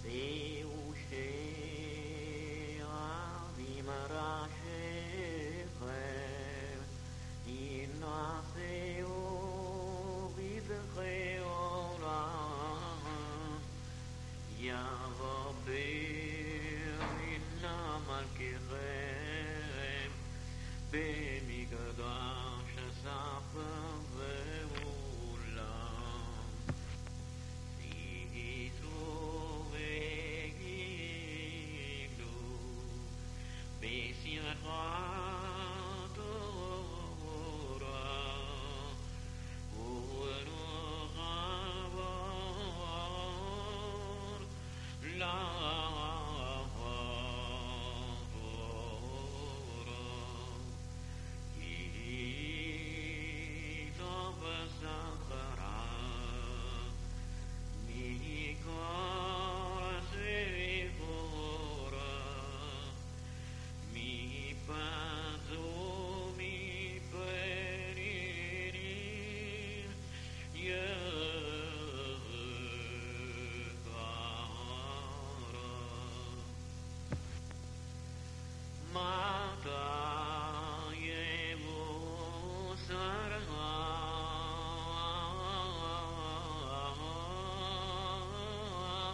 זהו שאבים ראשיכם, ינשאו בדחי עולם, ירבה עינה מלכיכם, במקדש הספר ועולם. תהיו וגידו בשמחת תורה, ורוח עבור לתורה. כי טוב וזכרה מכל סיפורה, מפת ומפנינים יקרה. מתי יבוא שרם,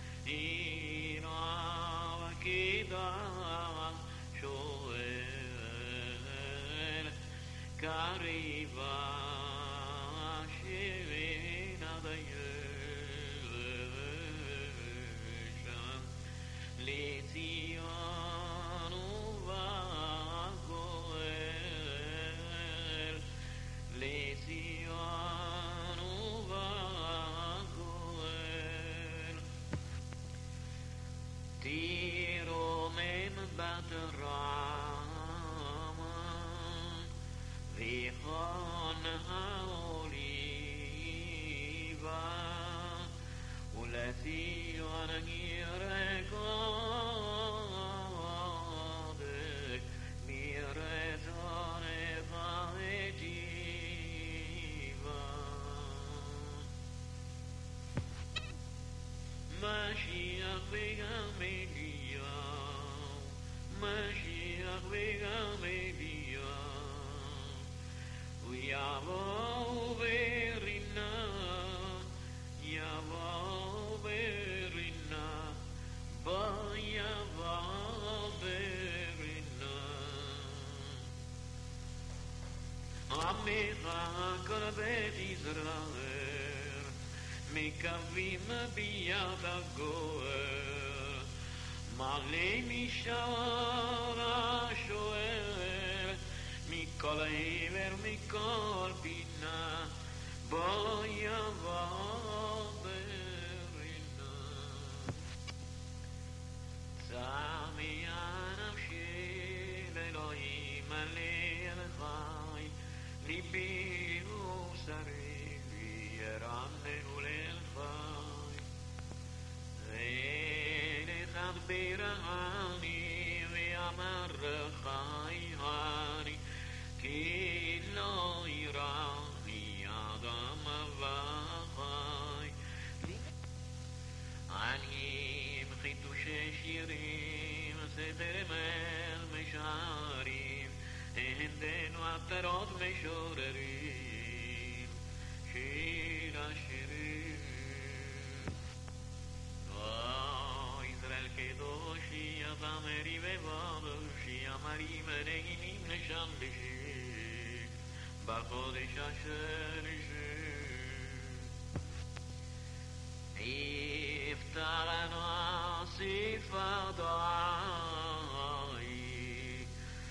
הנה וקדם שואל, קריבה שבין הדיישם, לציון ובגואל, לציון ובגואל. תרומם בתרמה, ויחון האוליבה, ולציון ירקודק, מרצונך אג'יבה. משיח וגם אליהו, משיח וגם אליהו, ויבואו ברינה, יבואו ברינה, בוא יבוא ברינה. עמך כל בית ישראל, מקווים ביד הגואל, מלא משער השואל, מכל עבר מכל פינה, בוא יבוא ברינה. צמאה נפשי לאלוהים מלא לחי, ליבי ובשרי ירננו לחי. ואלך אדברני ואמרכני, כי לא יראני אדם וחי. אני עם חידושי שירים, ספר מל משערים, עמדנו עטרות משוררים, שיר השירים. ישראל קדושי, אתה מרי ובדושי, אמרים נגינים לשם בשיק, בחודש השלישי. יפתח לנו ספר דעי,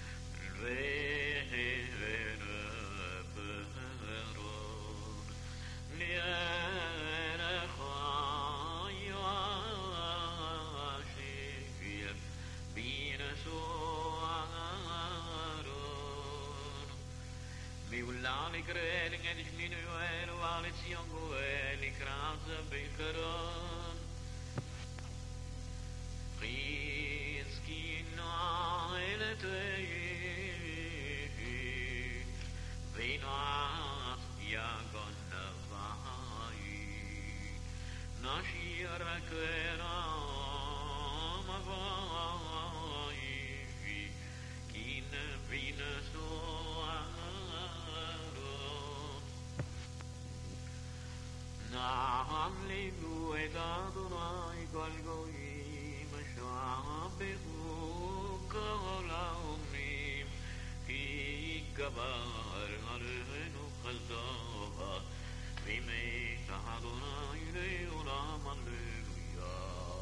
ונפרון נלך ישיר בנשוא אהרון. מעולם נקרא לגן שמינו יואל ועל ציון גואל נקרא זה בקרון. חזקינו אל תהי ונעת יגון נבואי, נשיר קרא על גויים שעברו כל האומים כי גבר עלינו חסדו ומת אדוני לעולם הללויה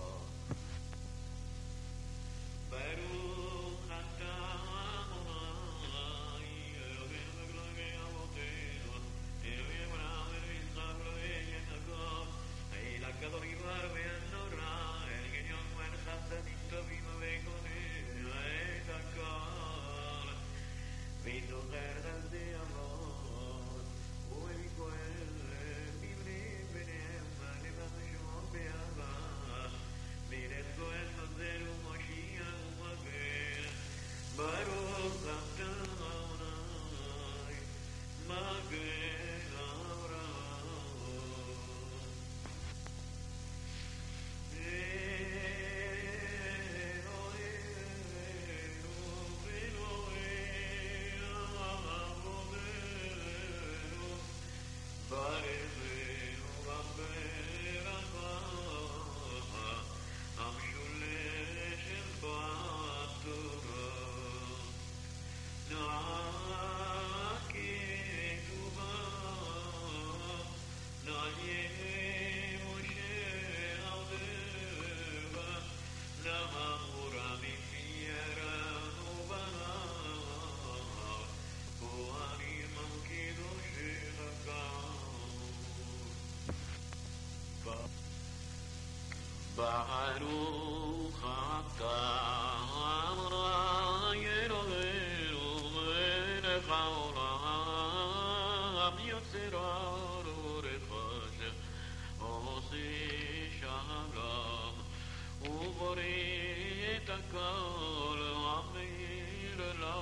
ברוך אתה אדוני אלוהינו אלוהי אבותינו אלוהי אברהם אלוהי יצחק אלוהי יעקב האל הגדול והנורא אל עליון וחסדים טובים וגדולים את הכל וזוכר חסדי אבות ובכהן בבני בניהם לבשו באהבה מלך כהן נוזל ומושיע ומגן ברוך אתה אדוני מגן אברהם ברוך אתה אדוני אלוהינו מלך העולם יוצר האור וחושך עושה שלום ובורא את הכל המאיר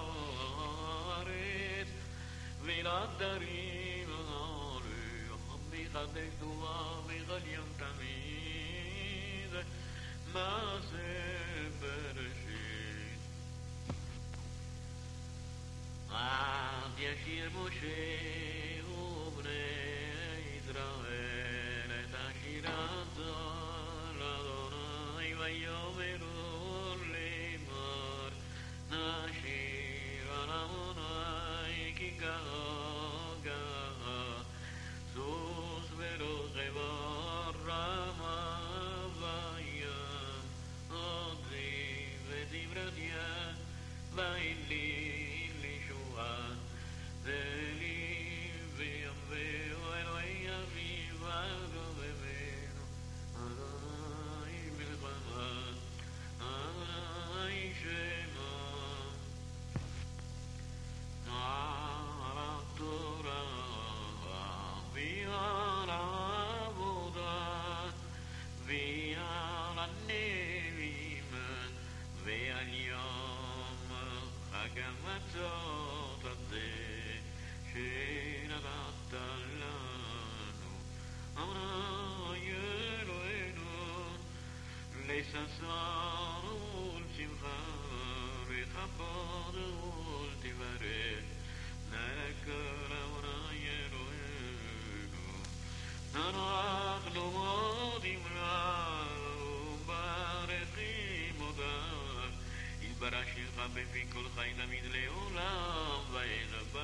לארץ ולעדרים עלו מחדש תורה וחליון תמיד מעשה בראשית עד ישיר משה ובני ישראל את השירה הזאת לאדוני ויאמרו לאמור נשיר על אדוני כי גאה סוס ורוכב רמה ודברתיה ואלי לישועה ולי ויאמרו אלוהי אביו אדומנו אדוני מלחמה אדוני שמו על התורה ועל העבודה ועל הנביאים ועל יום הגמתות הזה שנתת לנו אדוני אלוהינו לששון ולשמחה וכבוד ולתפארת לכל אדוני אלוהינו אנחנו מודים לו ומברכים אותך יתברך שמך בפי כל חי תמיד לעולם ועד.